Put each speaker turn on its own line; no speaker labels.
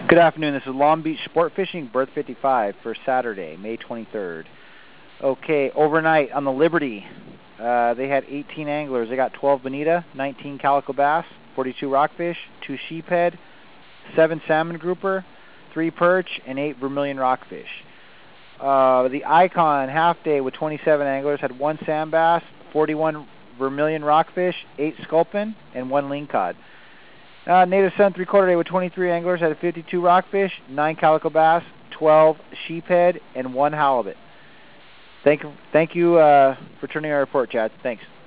Good afternoon. This is Long Beach Sport Fishing, berth 55 for Saturday, May 23rd. Okay, overnight on the Liberty, they had 18 anglers. They got 12 bonita, 19 calico bass, 42 rockfish, 2 sheephead, 7 salmon grouper, 3 perch, and 8 vermilion rockfish. The Icon half day with 27 anglers had 1 sand bass, 41 vermilion rockfish, 8 sculpin, and 1 lingcod. Native Sun 3/4 day with 23 anglers had 52 rockfish, 9 calico bass, 12 sheephead, and 1 halibut. Thank you for turning our report, Chad. Thanks.